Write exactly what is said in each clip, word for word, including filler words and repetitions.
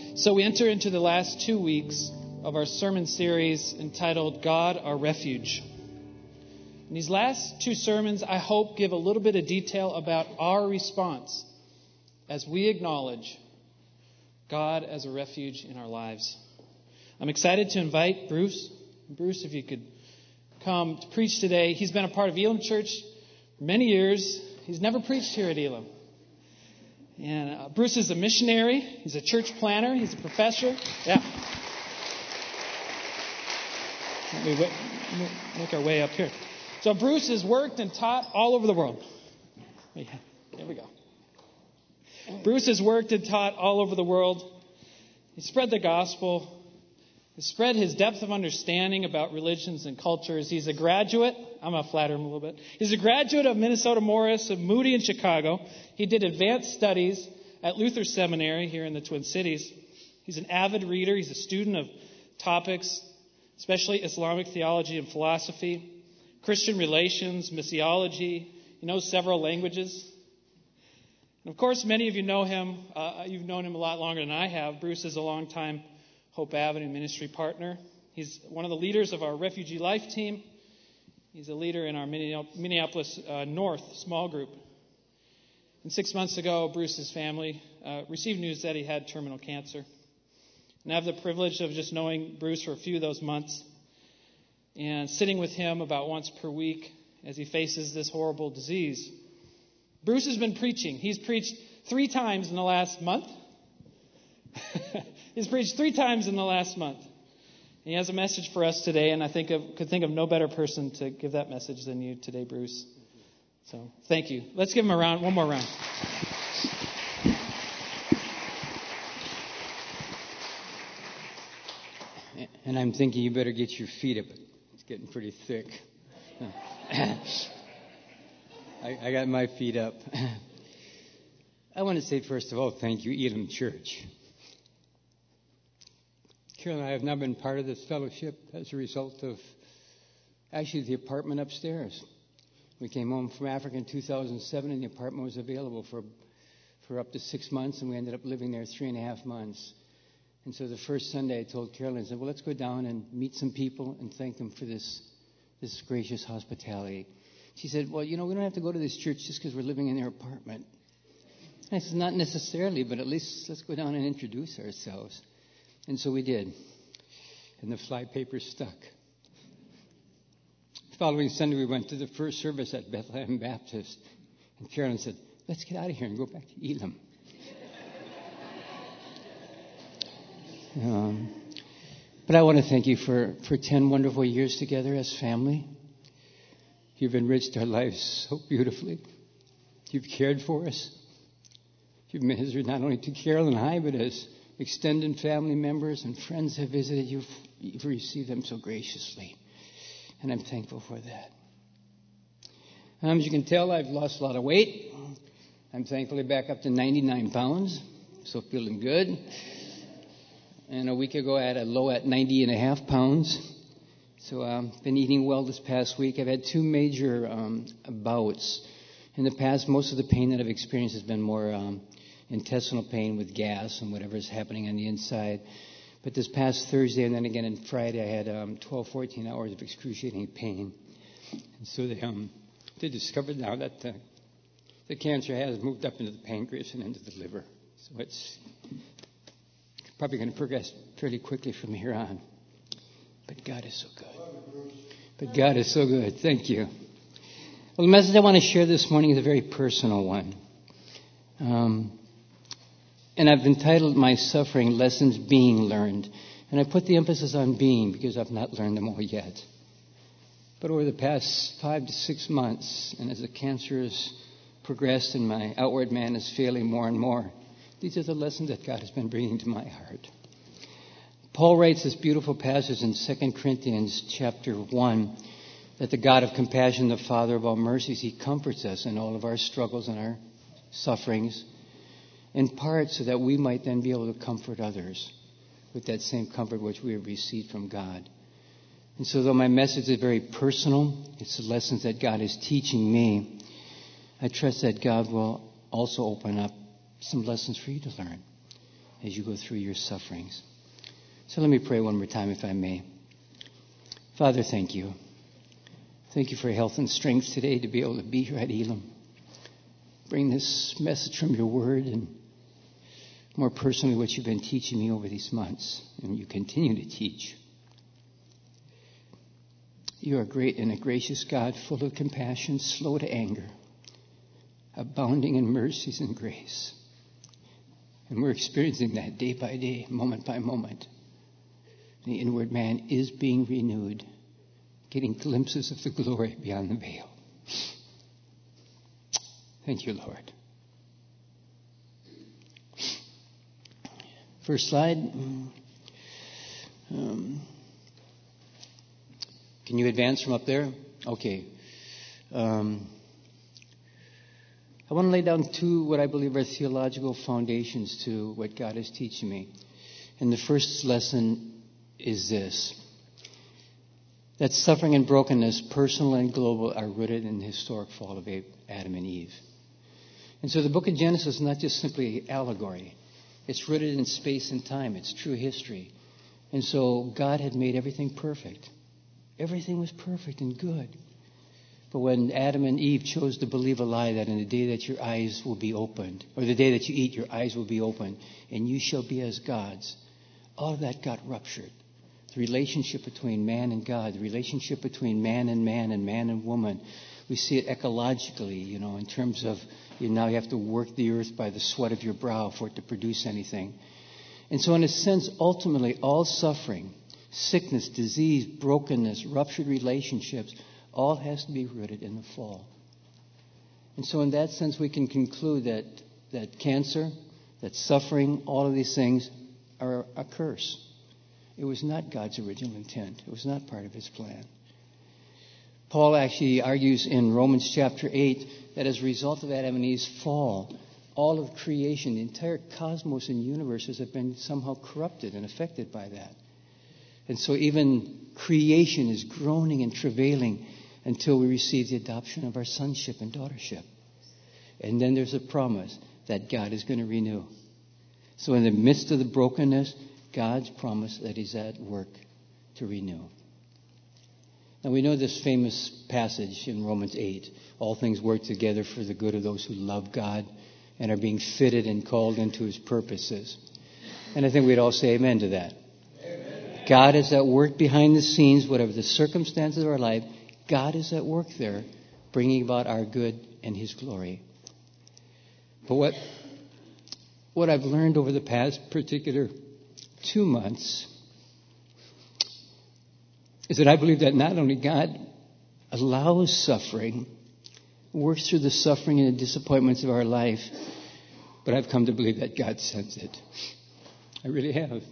So we enter into the last two weeks of our sermon series entitled God, Our Refuge. And these last two sermons, I hope, give a little bit of detail about our response as we acknowledge God as a refuge in our lives. I'm excited to invite Bruce. Bruce, if you could come to preach today. He's been a part of Elam Church for many years. He's never preached here at Elam. And uh, Bruce is a missionary. He's a church planner. He's a professor. Yeah. Let me wait, make our way up here. So Bruce has worked and taught all over the world. There we go. Bruce has worked and taught all over the world. He spread the gospel. He spread his depth of understanding about religions and cultures. He's a graduate. I'm going to flatter him a little bit. He's a graduate of Minnesota Morris, of Moody in Chicago. He did advanced studies at Luther Seminary here in the Twin Cities. He's an avid reader. He's a student of topics, especially Islamic theology and philosophy, Christian relations, missiology. He knows several languages. And of course, many of you know him. Uh, you've known him a lot longer than I have. Bruce is a longtime Hope Avenue ministry partner. He's one of the leaders of our Refugee Life team. He's a leader in our Minneapolis uh, North small group. And six months ago, Bruce's family uh, received news that he had terminal cancer. And I have the privilege of just knowing Bruce for a few of those months and sitting with him about once per week as he faces this horrible disease. Bruce has been preaching. He's preached three times in the last month. He's preached three times in the last month. He has a message for us today, and I think of, could think of no better person to give that message than you today, Bruce. So thank you. Let's give him a round, one more round. And I'm thinking you better get your feet up. It's getting pretty thick. I, I got my feet up. I want to say, first of all, thank you, Elam Church. Carol and I have now been part of this fellowship as a result of actually the apartment upstairs. We came home from Africa in two thousand seven, and the apartment was available for for up to six months, and we ended up living there three and a half months. And so the first Sunday I told Carolyn, I said, well, let's go down and meet some people and thank them for this, this gracious hospitality. She said, well, you know, we don't have to go to this church just because we're living in their apartment. I said, not necessarily, but at least let's go down and introduce ourselves. And so we did. And the flypaper stuck. The following Sunday, we went to the first service at Bethlehem Baptist. And Carolyn said, let's get out of here and go back to Elam. um, but I want to thank you for, for ten wonderful years together as family. You've enriched our lives so beautifully. You've cared for us. You've ministered not only to Carol and I, but as extended family members and friends have visited you. You've received them so graciously. And I'm thankful for that. Um, as you can tell, I've lost a lot of weight. I'm thankfully back up to ninety-nine pounds. So feeling good. And a week ago, I had a low at ninety and a half pounds. So I've um, been eating well this past week. I've had two major um, bouts. In the past, most of the pain that I've experienced has been more um, intestinal pain with gas and whatever is happening on the inside. But this past Thursday and then again on Friday, I had um, twelve, fourteen hours of excruciating pain. And so they, um, they discovered now that the, the cancer has moved up into the pancreas and into the liver. So it's probably going to progress fairly quickly from here on. But God is so good. But God is so good. Thank you. Well, the message I want to share this morning is a very personal one. Um, and I've entitled my suffering, Lessons Being Learned. And I put the emphasis on being because I've not learned them all yet. But over the past five to six months, and as the cancer has progressed and my outward man is failing more and more, these are the lessons that God has been bringing to my heart. Paul writes this beautiful passage in Second Corinthians chapter one, that the God of compassion, the Father of all mercies, He comforts us in all of our struggles and our sufferings, in part so that we might then be able to comfort others with that same comfort which we have received from God. And so though my message is very personal, it's the lessons that God is teaching me, I trust that God will also open up some lessons for you to learn. as you go through your sufferings. So let me pray one more time, if I may. Father, thank you. Thank you for health and strength today to be able to be here at Elam. Bring this message from your word and more personally what you've been teaching me over these months and you continue to teach. You are great and a gracious God, full of compassion, slow to anger, abounding in mercies and grace. And we're experiencing that day by day, moment by moment. The inward man is being renewed, getting glimpses of the glory beyond the veil. Thank you, Lord. First slide. Um, can you advance from up there? Okay. Um, I want to lay down two what I believe are theological foundations to what God is teaching me. And the first lesson is this: that suffering and brokenness, personal and global, are rooted in the historic fall of Adam and Eve. And so the book of Genesis is not just simply allegory. It's rooted in space and time. It's true history. And so God had made everything perfect. Everything was perfect and good. But when Adam and Eve chose to believe a lie that in the day that your eyes will be opened, or the day that you eat, your eyes will be opened, and you shall be as gods, all of that got ruptured. The relationship between man and God, the relationship between man and man and man and woman. We see it ecologically, you know, in terms of you now you have to work the earth by the sweat of your brow for it to produce anything. And so in a sense, ultimately, all suffering, sickness, disease, brokenness, ruptured relationships, all has to be rooted in the fall. And so in that sense, we can conclude that, that cancer, that suffering, all of these things are a curse. It was not God's original intent. It was not part of his plan. Paul actually argues in Romans chapter eight that as a result of Adam and Eve's fall, all of creation, the entire cosmos and universes have been somehow corrupted and affected by that. And so even creation is groaning and travailing until we receive the adoption of our sonship and daughtership. And then there's a promise that God is going to renew. So in the midst of the brokenness, God's promise that he's at work to renew. Now we know this famous passage in Romans eight. All things work together for the good of those who love God and are being fitted and called into his purposes. And I think we'd all say amen to that. Amen. God is at work behind the scenes, whatever the circumstances of our life. God is at work there, bringing about our good and his glory. But what, what I've learned over the past particular two months is that I believe that not only God allows suffering, works through the suffering and the disappointments of our life, but I've come to believe that God sends it. I really have.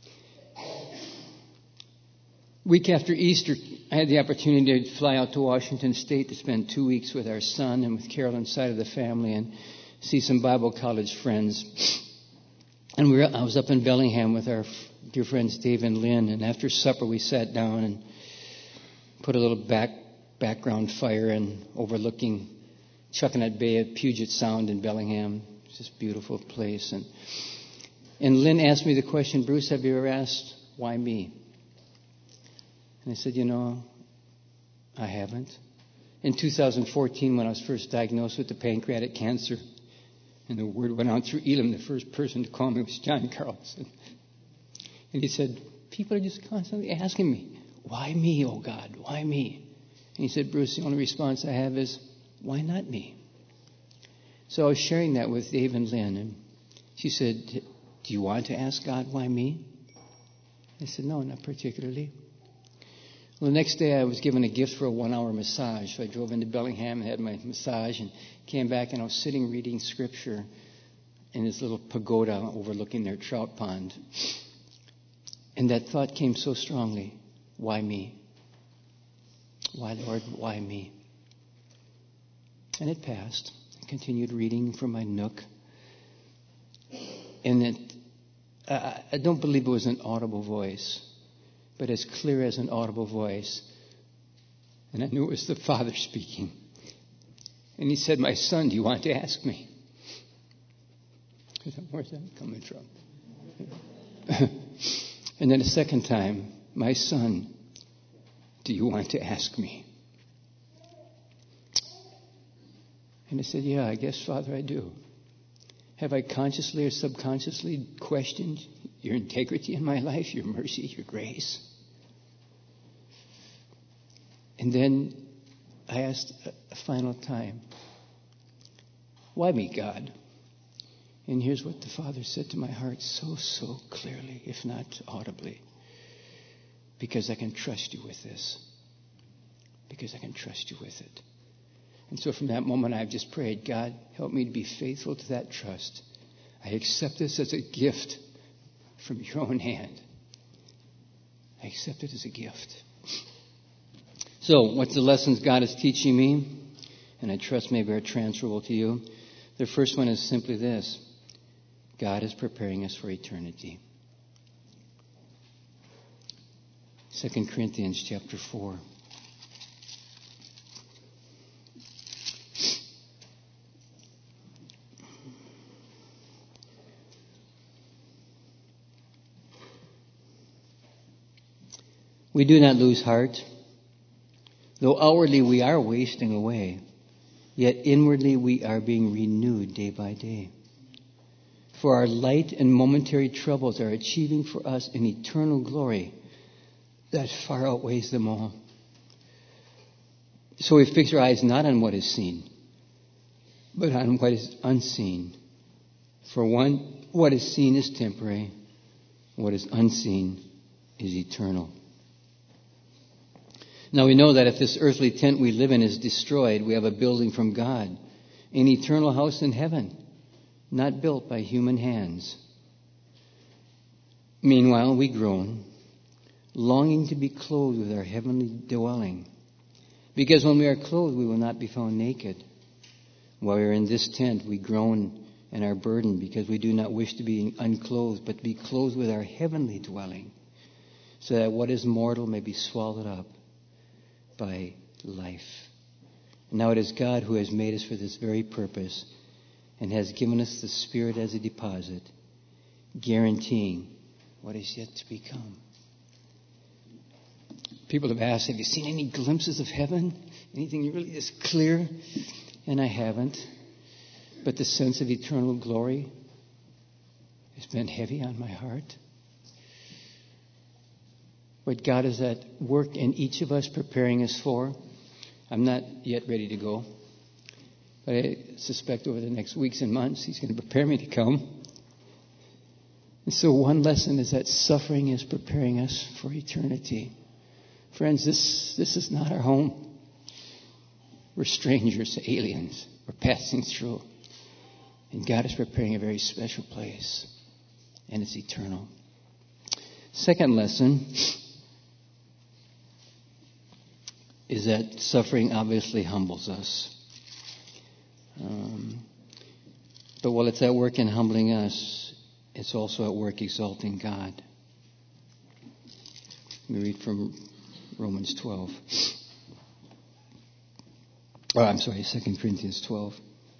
Week after Easter, I had the opportunity to fly out to Washington State to spend two weeks with our son and with Carolyn's side of the family and see some Bible college friends. And we were, I was up in Bellingham with our dear friends Dave and Lynn, and after supper we sat down and put a little back background fire and overlooking Chuckanut Bay at Puget Sound in Bellingham. It's just a beautiful place. And, and Lynn asked me the question, Bruce, have you ever asked, why me? And I said, you know, I haven't. In two thousand fourteen, when I was first diagnosed with the pancreatic cancer, and the word went out through Elam, the first person to call me was John Carlson. And he said, people are just constantly asking me, why me, oh God, why me? And he said, Bruce, the only response I have is, why not me? So I was sharing that with Dave and Lynn, and she said, do you want to ask God, why me? I said, no, not particularly. Well, the next day I was given a gift for a one-hour massage. So I drove into Bellingham and had my massage and came back, and I was sitting reading scripture in this little pagoda overlooking their trout pond. And that thought came so strongly, why me? Why, Lord, why me? And it passed. I continued reading from my nook. And it, uh, I don't believe it was an audible voice, but as clear as an audible voice. And I knew it was the Father speaking. And he said, my son, do you want to ask me? I said, where's that coming from? And then a second time, my son, do you want to ask me? And I said, yeah, I guess, Father, I do. Have I consciously or subconsciously questioned your integrity in my life, your mercy, your grace? And then I asked a final time, why me, God? And here's what the Father said to my heart so, so clearly, if not audibly. Because I can trust you with this. Because I can trust you with it. And so from that moment, I've just prayed, God, help me to be faithful to that trust. I accept this as a gift from your own hand. I accept it as a gift. So, what's the lessons God is teaching me? And I trust maybe are transferable to you. The first one is simply this. God is preparing us for eternity. Second Corinthians chapter four. We do not lose heart. Though outwardly we are wasting away, yet inwardly we are being renewed day by day. For our light and momentary troubles are achieving for us an eternal glory that far outweighs them all. So we fix our eyes not on what is seen, but on what is unseen. For one, what is seen is temporary, what is unseen is eternal. Now we know that if this earthly tent we live in is destroyed, we have a building from God, an eternal house in heaven, not built by human hands. Meanwhile, we groan, longing to be clothed with our heavenly dwelling. Because when we are clothed, we will not be found naked. While we are in this tent, we groan and are burdened because we do not wish to be unclothed, but to be clothed with our heavenly dwelling, so that what is mortal may be swallowed up by life. Now it is God who has made us for this very purpose and has given us the Spirit as a deposit, guaranteeing what is yet to become. People have asked, have you seen any glimpses of heaven? Anything really this clear? And I haven't. But the sense of eternal glory has been heavy on my heart. What God is at work in each of us, preparing us for. I'm not yet ready to go. But I suspect over the next weeks and months, He's going to prepare me to come. And so one lesson is that suffering is preparing us for eternity. Friends, this, this is not our home. We're strangers, aliens. We're passing through. And God is preparing a very special place. And it's eternal. Second lesson is that suffering obviously humbles us. Um, but while it's at work in humbling us, it's also at work exalting God. Let me read from Romans twelve. Oh, I'm sorry, Second Corinthians twelve.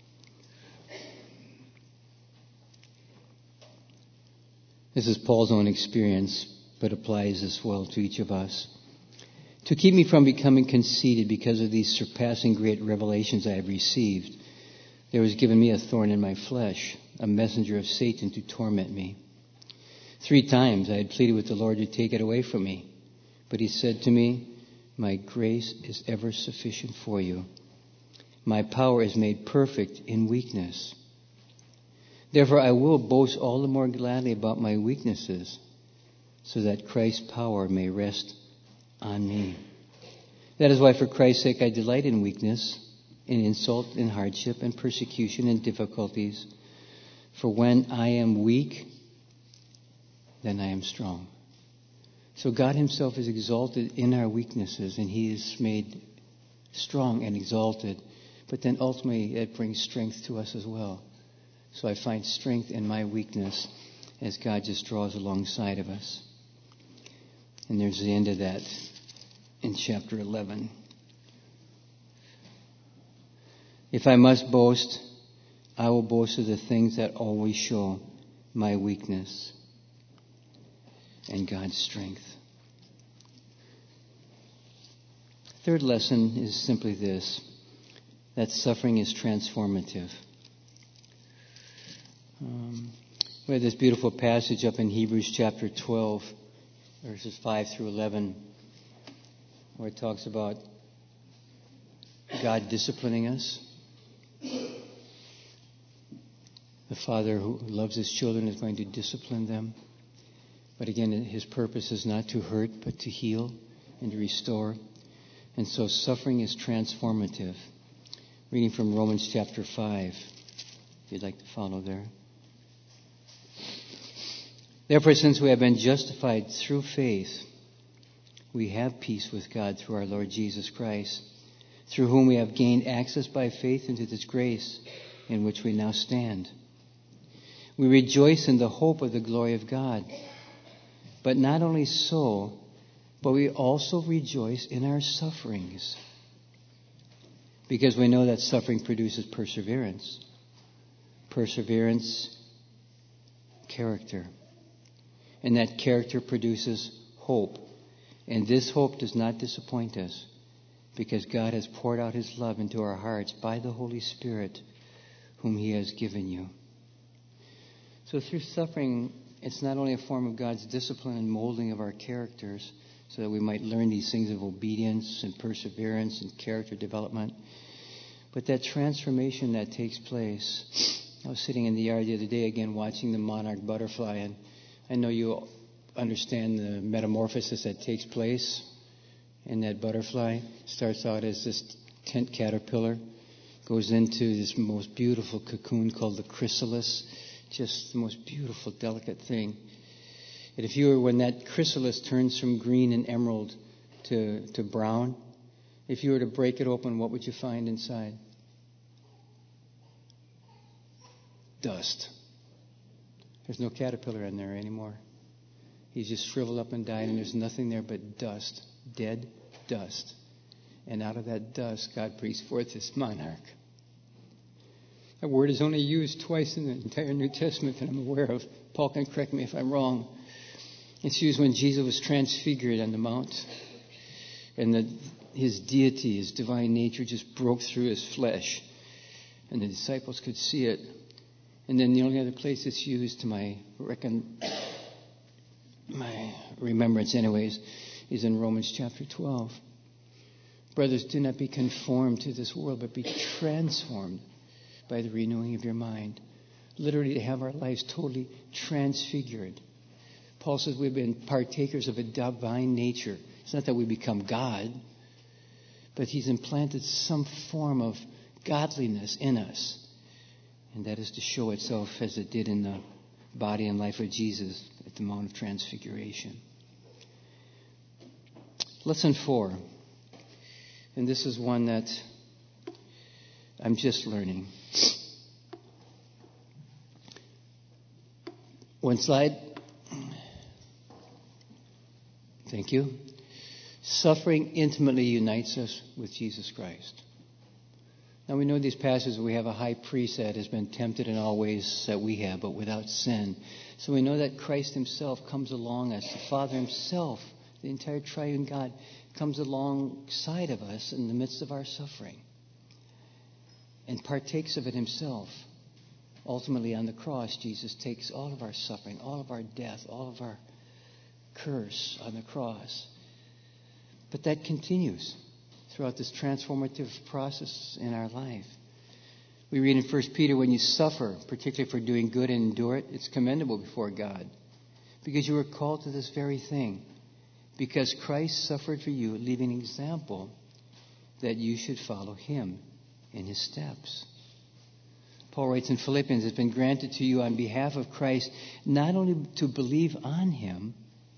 This is Paul's own experience, but applies as well to each of us. To keep me from becoming conceited because of these surpassing great revelations I have received, there was given me a thorn in my flesh, a messenger of Satan to torment me. Three times I had pleaded with the Lord to take it away from me, but He said to me, my grace is ever sufficient for you. My power is made perfect in weakness. Therefore I will boast all the more gladly about my weaknesses, so that Christ's power may rest on me. That is why for Christ's sake I delight in weakness, in insult, in hardship, in persecution, and difficulties. For when I am weak, then I am strong. So God Himself is exalted in our weaknesses, and He is made strong and exalted. But then ultimately it brings strength to us as well. So I find strength in my weakness as God just draws alongside of us. And there's the end of that in chapter eleven. If I must boast, I will boast of the things that always show my weakness. and God's strength. Third lesson is simply this, that suffering is transformative. Um, we have this beautiful passage up in Hebrews chapter twelve, verses five through eleven, where it talks about God disciplining us. The Father who loves His children is going to discipline them. But again, His purpose is not to hurt, but to heal and to restore. And so suffering is transformative. Reading from Romans chapter five, if you'd like to follow there. Therefore, since we have been justified through faith, we have peace with God through our Lord Jesus Christ, through whom we have gained access by faith into this grace in which we now stand. We rejoice in the hope of the glory of God. But not only so, but we also rejoice in our sufferings, because we know that suffering produces perseverance. Perseverance, character. And that character produces hope. And this hope does not disappoint us, because God has poured out His love into our hearts by the Holy Spirit, whom He has given you. So through suffering, it's not only a form of God's discipline and molding of our characters, so that we might learn these things of obedience and perseverance and character development, but that transformation that takes place. I was sitting in the yard the other day again watching the monarch butterfly, and I know you understand the metamorphosis that takes place in that butterfly. Starts out as this tent caterpillar, goes into this most beautiful cocoon called the chrysalis, just the most beautiful, delicate thing. And if you were, when that chrysalis turns from green and emerald to, to brown, if you were to break it open, what would you find inside? Dust. There's no caterpillar in there anymore. He's just shriveled up and died, and there's nothing there but dust, dead dust. And out of that dust, God breathes forth this monarch. That word is only used twice in the entire New Testament that I'm aware of. Paul can correct me if I'm wrong. It's used when Jesus was transfigured on the mount, and that His deity, His divine nature, just broke through His flesh, and the disciples could see it. And then the only other place it's used, to my reckon, my remembrance, anyways, is in Romans chapter twelve. Brothers, do not be conformed to this world, but be transformed by the renewing of your mind. Literally, to have our lives totally transfigured. Paul says we've been partakers of a divine nature. It's not that we become God, but He's implanted some form of godliness in us. And that is to show itself as it did in the body and life of Jesus at the Mount of Transfiguration. Lesson four. And this is one that I'm just learning. One slide. Thank you. Suffering intimately unites us with Jesus Christ. Now we know these passages, we have a high priest that has been tempted in all ways that we have, but without sin. So we know that Christ Himself comes along us. The Father Himself, the entire triune God, comes alongside of us in the midst of our suffering and partakes of it Himself. Ultimately, on the cross, Jesus takes all of our suffering, all of our death, all of our curse on the cross. But that continues throughout this transformative process in our life. We read in First Peter, when you suffer, particularly for doing good and endure it, it's commendable before God, because you were called to this very thing. Because Christ suffered for you, leaving an example that you should follow Him in His steps. Paul writes in Philippians, it's been granted to you on behalf of Christ not only to believe on Him,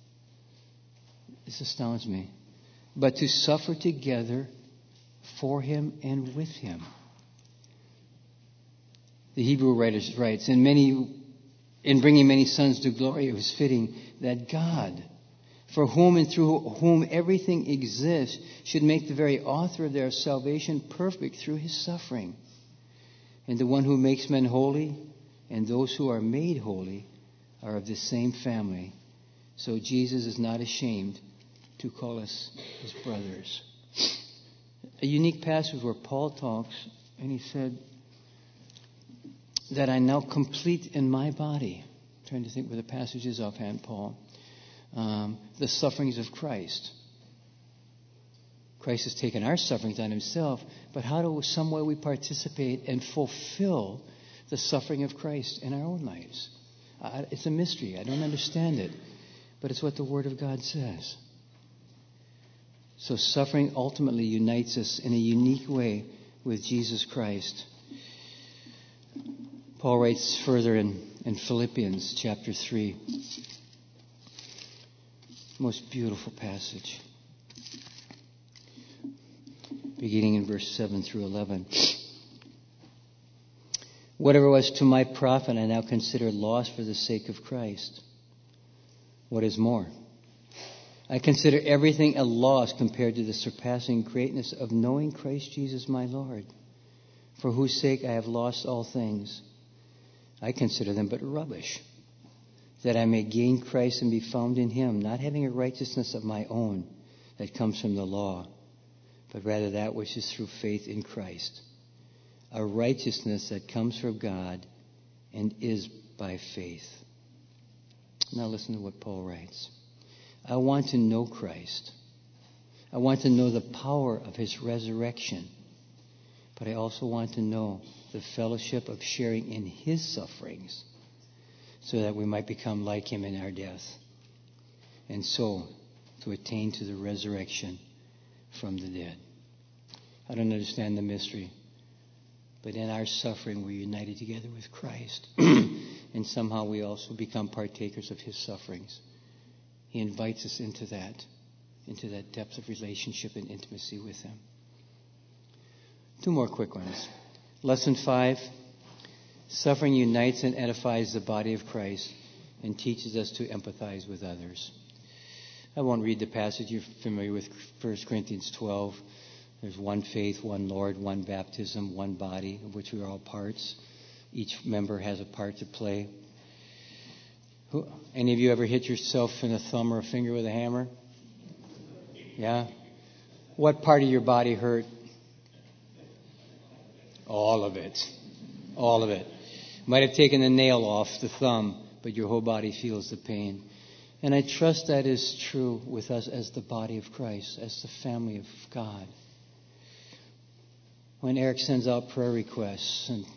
this astounds me, but to suffer together for Him and with Him. The Hebrew writer writes, in many, in bringing many sons to glory, it was fitting that God, for whom and through whom everything exists, should make the very author of their salvation perfect through His suffering. And the one who makes men holy and those who are made holy are of the same family, So Jesus is not ashamed to call us his brothers. A unique passage where Paul talks, and he said that I now complete in my body. I'm trying to think where the passage is offhand, Paul. Um, the sufferings of Christ. Christ has taken our sufferings on himself, but how do some way we participate and fulfill the suffering of Christ in our own lives? Uh, it's a mystery. I don't understand it, but it's what the Word of God says. So suffering ultimately unites us in a unique way with Jesus Christ. Paul writes further in, in Philippians chapter three. Most beautiful passage. Beginning in verse seven through eleven. Whatever was to my profit, I now consider loss for the sake of Christ. What is more? I consider everything a loss compared to the surpassing greatness of knowing Christ Jesus my Lord, for whose sake I have lost all things. I consider them but rubbish, that I may gain Christ and be found in him, not having a righteousness of my own that comes from the law, but rather that which is through faith in Christ, a righteousness that comes from God and is by faith. Now listen to what Paul writes. I want to know Christ. I want to know the power of his resurrection. But I also want to know the fellowship of sharing in his sufferings, so that we might become like him in our death, and so to attain to the resurrection from the dead. I don't understand the mystery, but in our suffering we're united together with Christ, and somehow we also become partakers of his sufferings. He invites us into that, into that depth of relationship and intimacy with him. Two more quick ones. Lesson five. Suffering unites and edifies the body of Christ and teaches us to empathize with others. I won't read the passage. You're familiar with First Corinthians twelve. There's one faith, one Lord, one baptism, one body, of which we are all parts. Each member has a part to play. Who, any of you ever hit yourself in a thumb or a finger with a hammer? Yeah? What part of your body hurt? All of it. All of it. Might have taken a nail off the thumb, but your whole body feels the pain. And I trust that is true with us as the body of Christ, as the family of God. When Eric sends out prayer requests, and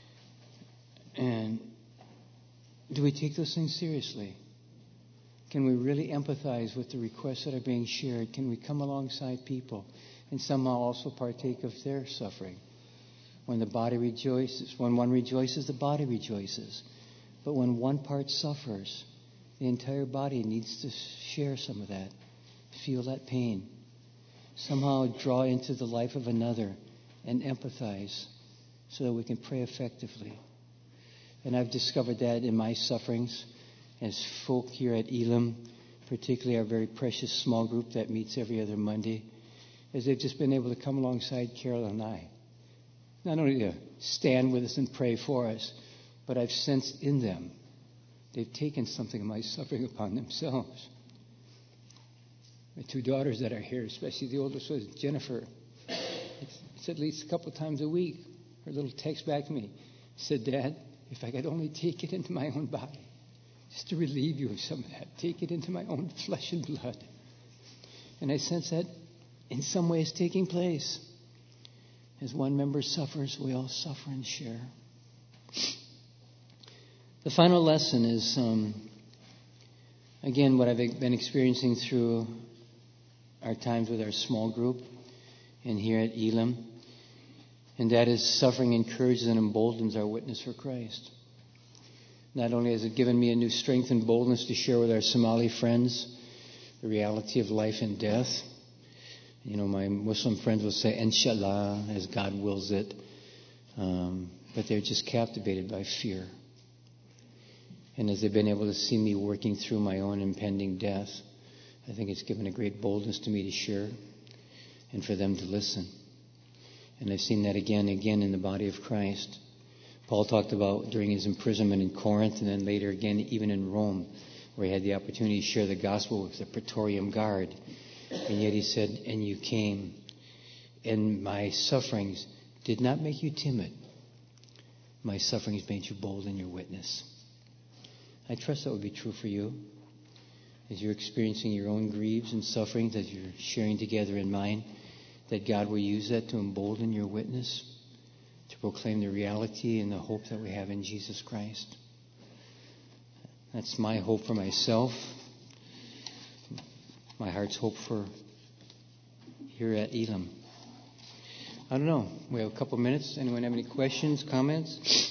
and do we take those things seriously? Can we really empathize with the requests that are being shared? Can we come alongside people and somehow also partake of their suffering? When the body rejoices, when one rejoices, the body rejoices. But when one part suffers, the entire body needs to share some of that, feel that pain, somehow draw into the life of another and empathize so that we can pray effectively. And I've discovered that in my sufferings as folk here at Elam, particularly our very precious small group that meets every other Monday, as they've just been able to come alongside Carol and I. Not only to stand with us and pray for us, but I've sensed in them they've taken something of my suffering upon themselves. My two daughters that are here, especially the oldest was Jennifer, it's, it's at least a couple times a week, her little text back to me said, Dad, if I could only take it into my own body, just to relieve you of some of that, take it into my own flesh and blood. And I sense that in some ways taking place. As one member suffers, we all suffer and share. The final lesson is, um, again, what I've been experiencing through our times with our small group and here at Elam. And that is suffering encourages and emboldens our witness for Christ. Not only has it given me a new strength and boldness to share with our Somali friends the reality of life and death. You know, my Muslim friends will say, Inshallah, as God wills it. Um, but they're just captivated by fear. And as they've been able to see me working through my own impending death, I think it's given a great boldness to me to share and for them to listen. And I've seen that again and again in the body of Christ. Paul talked about during his imprisonment in Corinth and then later again even in Rome, where he had the opportunity to share the gospel with the Praetorian Guard. And yet he said, and you came, and my sufferings did not make you timid. My sufferings made you bold in your witness. I trust that would be true for you. As you're experiencing your own griefs and sufferings, as you're sharing together in mine, that God will use that to embolden your witness, to proclaim the reality and the hope that we have in Jesus Christ. That's my hope for myself, my heart's hope for here at Elam. I don't know. We have a couple minutes. Anyone have any questions, comments?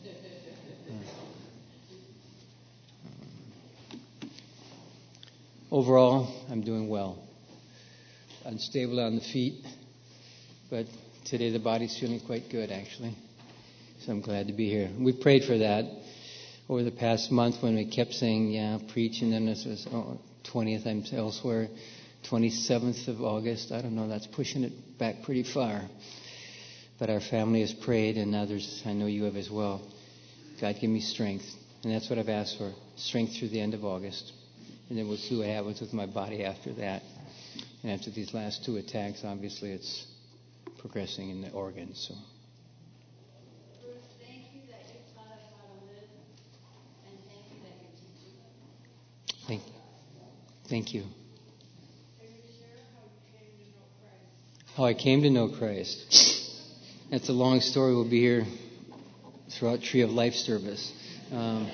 Overall, I'm doing well. Unstable on the feet, but today the body's feeling quite good, actually. So I'm glad to be here. We prayed for that over the past month when we kept saying, yeah, preach, and then this was oh, twentieth, I'm elsewhere, twenty-seventh of August. I don't know, that's pushing it back pretty far. But our family has prayed, and others, I know you have as well. God, give me strength. And that's what I've asked for, strength through the end of August. And then we'll see what happens with my body after that. And after these last two attacks, obviously it's progressing in the organs. So. Bruce, thank you that you taught us how to live, and thank you that you're teaching us. Thank you. Thank you. Can you share how you came to know Christ? How I came to know Christ. That's a long story. We'll be here throughout Tree of Life service. Um,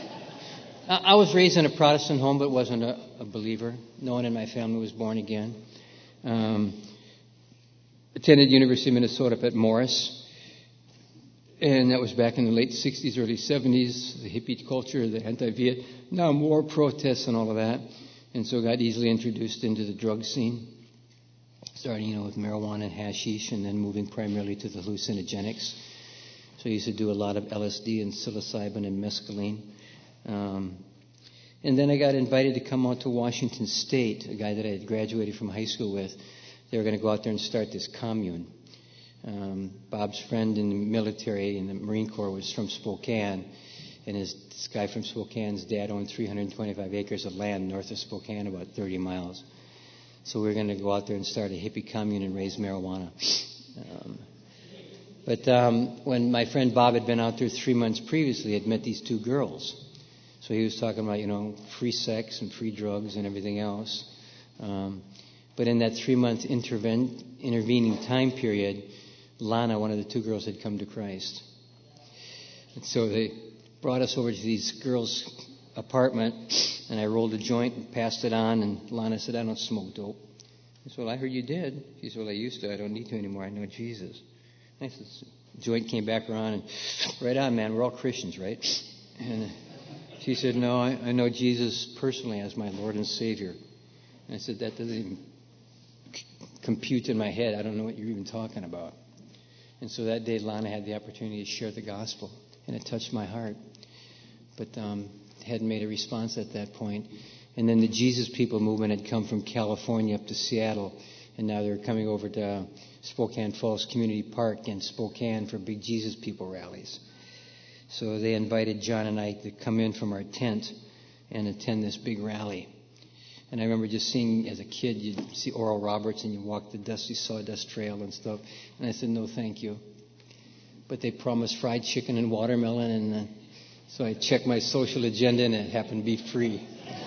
I was raised in a Protestant home, but wasn't a, a believer. No one in my family was born again. Um, attended University of Minnesota up at Morris. And that was back in the late sixties, early seventies, the hippie culture, the anti-Vietnam War protests and all of that. And so got easily introduced into the drug scene, starting, you know, with marijuana and hashish, and then moving primarily to the hallucinogenics. So I used to do a lot of L S D and psilocybin and mescaline. Um, and then I got invited to come out to Washington State, a guy that I had graduated from high school with. They were going to go out there and start this commune. Um, Bob's friend in the military, in the Marine Corps, was from Spokane. And his, this guy from Spokane's dad owned three hundred twenty-five acres of land north of Spokane, about thirty miles. So we were going to go out there and start a hippie commune and raise marijuana. Um, but um, when my friend Bob had been out there three months previously, he had met these two girls. So he was talking about, you know, free sex and free drugs and everything else. Um, but in that three-month interven- intervening time period, Lana, one of the two girls, had come to Christ. And so they brought us over to these girls' apartment, and I rolled a joint and passed it on, and Lana said, I don't smoke dope. I said, well, I heard you did. She said, well, I used to. I don't need to anymore. I know Jesus. And I said, the joint came back around, and right on, man, we're all Christians, right? And she said, no, I, I know Jesus personally as my Lord and Savior. And I said, that doesn't even c- compute in my head. I don't know what you're even talking about. And so that day, Lana had the opportunity to share the gospel, and it touched my heart. But um, hadn't made a response at that point. And then the Jesus People movement had come from California up to Seattle, and now they're coming over to Spokane Falls Community Park in Spokane for big Jesus People rallies. So they invited John and I to come in from our tent and attend this big rally. And I remember just seeing, as a kid, you'd see Oral Roberts and you walk the dusty sawdust trail and stuff. And I said, no, thank you. But they promised fried chicken and watermelon, and uh, so I checked my social agenda, and it happened to be free.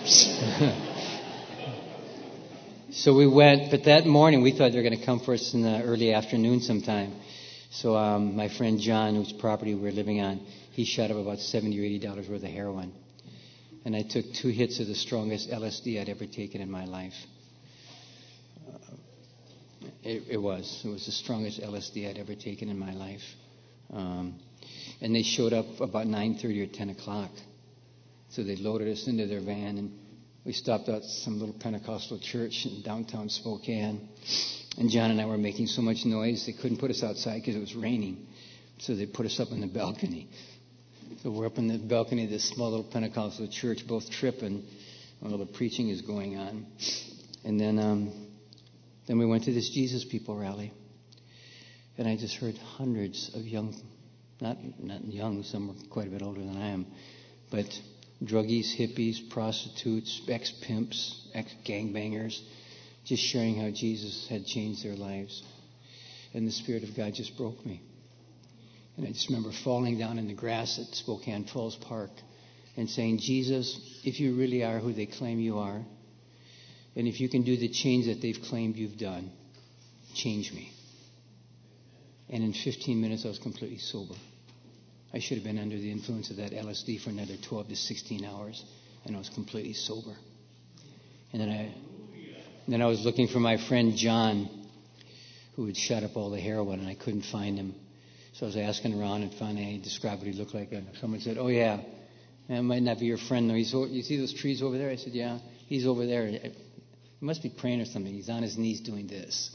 So we went, but that morning we thought they were going to come for us in the early afternoon sometime. So um, my friend John, whose property we were living on, he shot up about seventy or eighty dollars worth of heroin. And I took two hits of the strongest L S D I'd ever taken in my life. Uh, it, it was. It was the strongest L S D I'd ever taken in my life. Um, and they showed up about nine thirty or ten o'clock. So they loaded us into their van, and we stopped at some little Pentecostal church in downtown Spokane. And John and I were making so much noise, they couldn't put us outside because it was raining. So they put us up on the balcony. So we're up on the balcony of this small little Pentecostal church, both tripping while the preaching is going on. And then um, then we went to this Jesus People rally. And I just heard hundreds of young, not, not young, some were quite a bit older than I am, but druggies, hippies, prostitutes, ex-pimps, ex-gangbangers, just sharing how Jesus had changed their lives. And the Spirit of God just broke me. And I just remember falling down in the grass at Spokane Falls Park and saying, Jesus, if you really are who they claim you are, and if you can do the change that they've claimed you've done, change me. And in fifteen minutes, I was completely sober. I should have been under the influence of that L S D for another twelve to sixteen hours, and I was completely sober. And then I, and then I was looking for my friend John, who had shut up all the heroin, and I couldn't find him. So I was asking around, and finally I described what he looked like. And someone said, "Oh yeah, that might not be your friend. No, he's you see those trees over there?" I said, "Yeah, he's over there. He must be praying or something. He's on his knees doing this."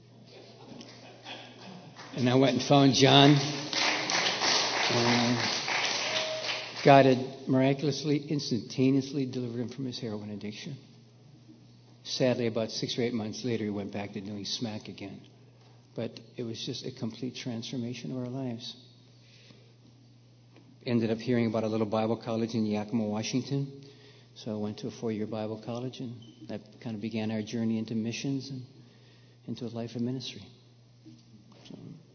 And I went and found John. And God had miraculously, instantaneously delivered him from his heroin addiction. Sadly, about six or eight months later, he went back to doing smack again. But it was just a complete transformation of our lives. Ended up hearing about a little Bible college in Yakima, Washington. So I went to a four-year Bible college, and that kind of began our journey into missions and into a life of ministry. So,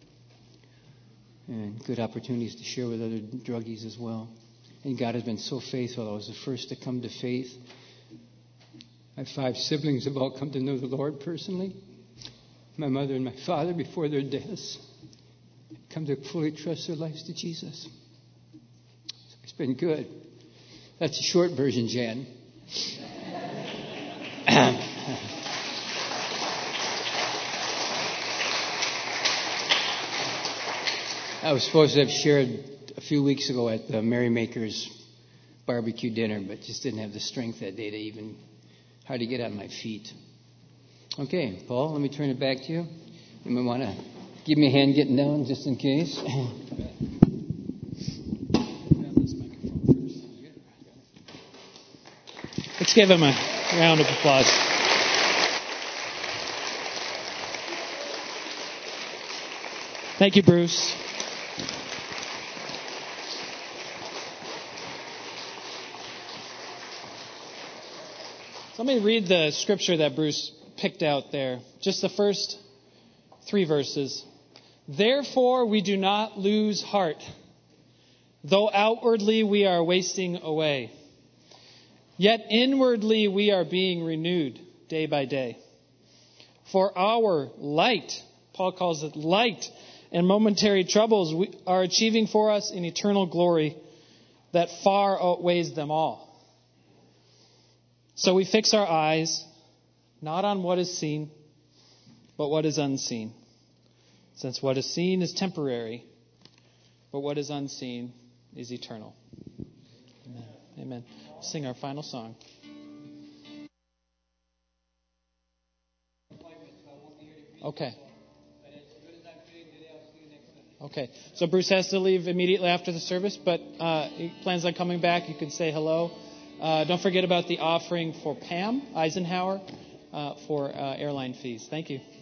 and good opportunities to share with other druggies as well. And God has been so faithful. I was the first to come to faith. My five siblings have all come to know the Lord personally. My mother and my father, before their deaths, come to fully trust their lives to Jesus. So it's been good. That's a short version, Jan. I was supposed to have shared a few weeks ago at the Merrymakers barbecue dinner, but just didn't have the strength that day to even hard to get on my feet. Okay, Paul, let me turn it back to you. You might want to give me a hand getting down just in case. Let's give him a round of applause. Thank you, Bruce. So let me read the scripture that Bruce picked out there. Just the first three verses. Therefore we do not lose heart, though outwardly we are wasting away. Yet inwardly we are being renewed day by day. For our light, Paul calls it light, and momentary troubles we are achieving for us an eternal glory that far outweighs them all. So we fix our eyes not on what is seen, but what is unseen. Since what is seen is temporary, but what is unseen is eternal. Amen. Amen. We'll sing our final song. Okay. Okay. So Bruce has to leave immediately after the service, but uh, he plans on coming back. You can say hello. Uh, don't forget about the offering for Pam Eisenhower uh, for uh, airline fees. Thank you.